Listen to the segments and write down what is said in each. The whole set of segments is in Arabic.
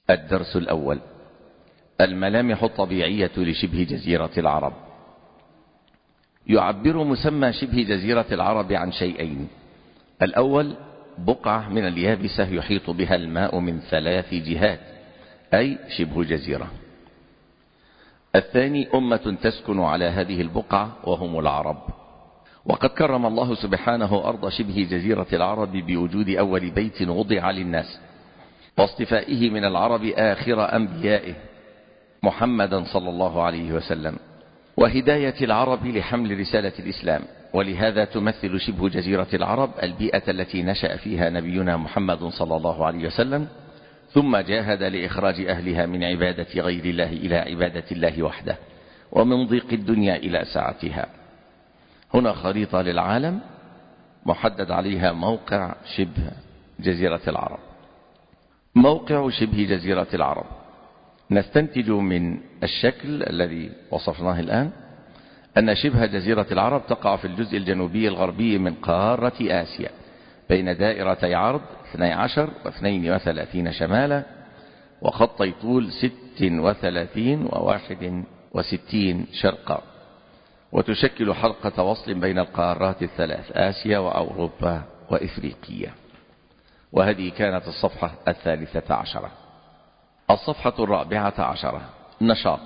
الدرس الأول: الملامح الطبيعية لشبه جزيرة العرب. يعبر مسمى شبه جزيرة العرب عن شيئين: الأول بقعة من اليابسة يحيط بها الماء من 3 جهات، أي شبه جزيرة. الثاني أمة تسكن على هذه البقعة وهم العرب. وقد كرم الله سبحانه أرض شبه جزيرة العرب بوجود أول بيت وضع للناس، واصطفائه من العرب آخر أنبيائه محمدا صلى الله عليه وسلم، وهداية العرب لحمل رسالة الإسلام. ولهذا تمثل شبه جزيرة العرب البيئة التي نشأ فيها نبينا محمد صلى الله عليه وسلم، ثم جاهد لإخراج أهلها من عبادة غير الله إلى عبادة الله وحده، ومن ضيق الدنيا إلى سعتها. هنا خريطة للعالم محدد عليها موقع شبه جزيرة العرب. موقع شبه جزيرة العرب نستنتج من الشكل الذي وصفناه الآن أن شبه جزيرة العرب تقع في الجزء الجنوبي الغربي من قارة آسيا، بين دائرتي عرض 12 و32 شمالا، وخطي طول 36 و61 شرقا، وتشكل حلقة وصل بين القارات الثلاث: آسيا وأوروبا وإفريقيا. وهذه كانت الصفحة 13. الصفحة 14: نشاط.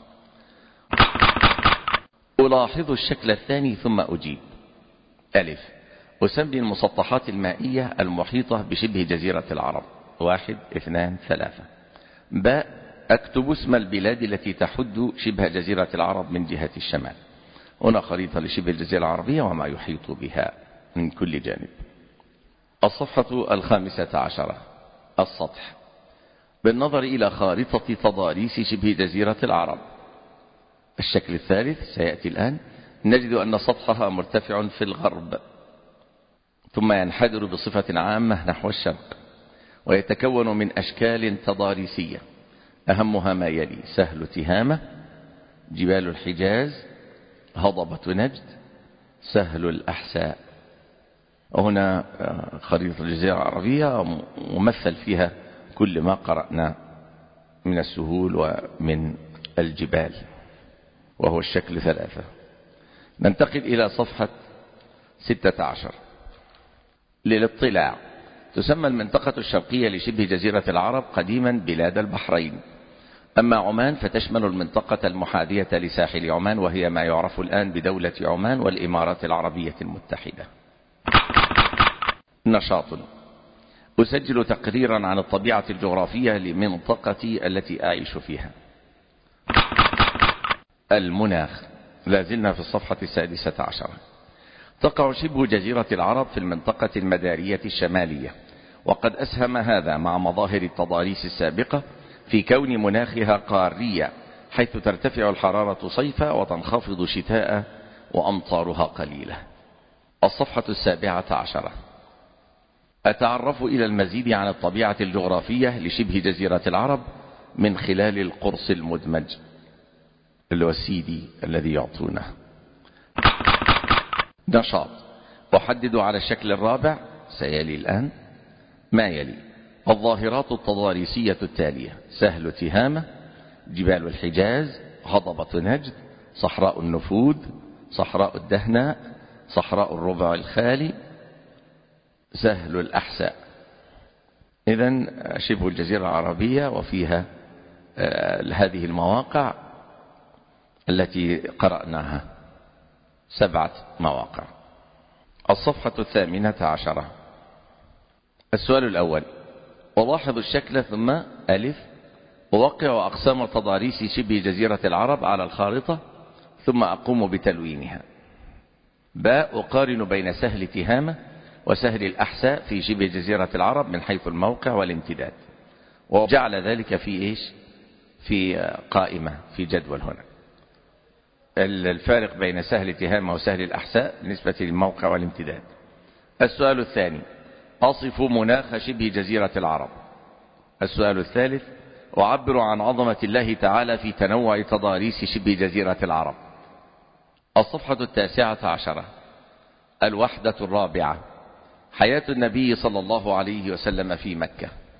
ألاحظ الشكل الثاني ثم أجيب. ألف: أسمي المسطحات المائية المحيطة بشبه جزيرة العرب 1 2 3. باء: أكتب اسم البلاد التي تحد شبه جزيرة العرب من جهة الشمال. هنا خريطة لشبه الجزيرة العربية وما يحيط بها من كل جانب. الصفحة 15: السطح. بالنظر إلى خارطة تضاريس شبه جزيرة العرب، الشكل الثالث سيأتي الآن، نجد أن سطحها مرتفع في الغرب، ثم ينحدر بصفة عامة نحو الشرق، ويتكون من أشكال تضاريسية، أهمها ما يلي: سهل تهامة، جبال الحجاز، هضبة نجد، سهل الأحساء. وهنا خريطة الجزيرة العربية ممثل فيها كل ما قرأنا من السهول ومن الجبال، وهو الشكل 3. ننتقل إلى صفحة 16. للاطلاع: تسمى المنطقة الشرقية لشبه جزيرة العرب قديما بلاد البحرين. أما عمان فتشمل المنطقة المحاذية لساحل عمان، وهي ما يعرف الآن بدولة عمان والإمارات العربية المتحدة. نشاط: أسجل تقريرا عن الطبيعة الجغرافية لمنطقتي التي أعيش فيها. المناخ. لازلنا في الصفحة 16. تقع شبه جزيرة العرب في المنطقة المدارية الشمالية، وقد أسهم هذا مع مظاهر التضاريس السابقة في كون مناخها قاريا، حيث ترتفع الحرارة صيفا وتنخفض شتاء، وأمطارها قليلة. الصفحة 17. أتعرف إلى المزيد عن الطبيعة الجغرافية لشبه جزيرة العرب من خلال القرص المدمج اللي هو السيدي الذي يعطونه. نشاط: أحدد على الشكل الرابع سيلي الآن ما يلي: الظاهرات التضاريسية التالية: سهل تهامة، جبال الحجاز، هضبة نجد، صحراء النفود، صحراء الدهناء، صحراء الربع الخالي، سهل الأحساء. إذن شبه الجزيرة العربية وفيها هذه المواقع التي قرأناها، 7 مواقع. الصفحة 18. السؤال الأول: ألاحظ الشكل ثم ألف: أوقع أقسام تضاريس شبه جزيرة العرب على الخارطة ثم أقوم بتلوينها. باء: أقارن بين سهل تهامة وسهل الأحساء في شبه جزيرة العرب من حيث الموقع والامتداد، وجعل ذلك في قائمة في جدول. هنا الفارق بين سهل تهامة وسهل الأحساء بالنسبة للموقع والامتداد. السؤال الثاني: أصف مناخ شبه جزيرة العرب. السؤال الثالث: أعبر عن عظمة الله تعالى في تنوع تضاريس شبه جزيرة العرب. الصفحة 19. الوحدة الرابعة: حياة النبي صلى الله عليه وسلم في مكة.